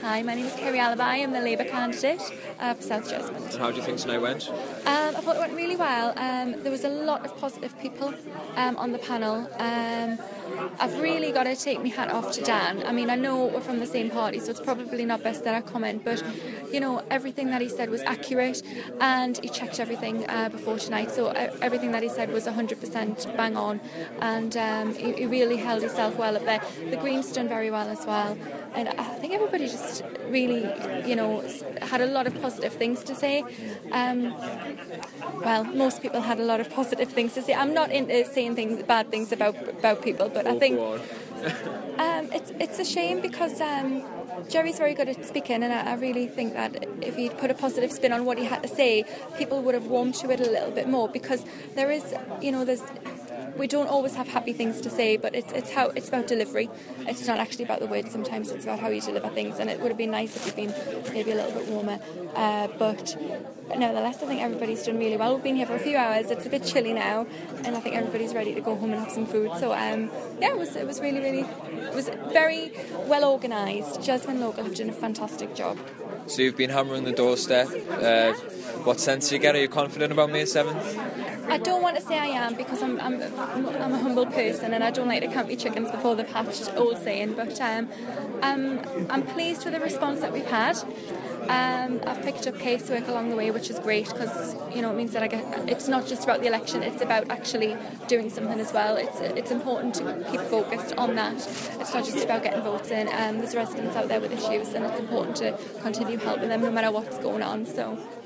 Hi, my name is Kerry Alibi. I'm the Labour candidate for South Jesmond. And how do you think tonight went? I thought it went really well. There was a lot of positive people on the panel. I've really got to take my hat off to Dan. I mean, I know we're from the same party, so it's probably not best that I comment, but, you know, everything that he said was accurate, and he checked everything before tonight, so everything that he said was 100% bang on, and he really held himself well up there. The Greens done very well as well, and I think everybody just really, you know, had a lot of positive things to say. Well, most people had a lot of positive things to say. I'm not into saying bad things about people, but I think it's a shame because Jerry's very good at speaking, and I really think that if he'd put a positive spin on what he had to say, people would have warmed to it a little bit more, because there is, you know, we don't always have happy things to say, but it's about delivery. It's not actually about the words. Sometimes it's about how you deliver things, and it would have been nice if we'd been maybe a little bit warmer. But nevertheless, I think everybody's done really well. We've been here for a few hours. It's a bit chilly now, and I think everybody's ready to go home and have some food. So it was really it was very well organised. Jesmond Local have done a fantastic job. So you've been hammering the doorstep. What sense do you get? Are you confident about May 7th? I don't want to say I am, because I'm a humble person and I don't like to count my chickens before they've hatched, old saying, but I'm pleased with the response that we've had. I've picked up casework along the way, which is great, because, you know, it means that it's not just about the election, it's about actually doing something as well. It's important to keep focused on that. It's not just about getting votes in. There's residents out there with issues, and it's important to continue helping them no matter what's going on. So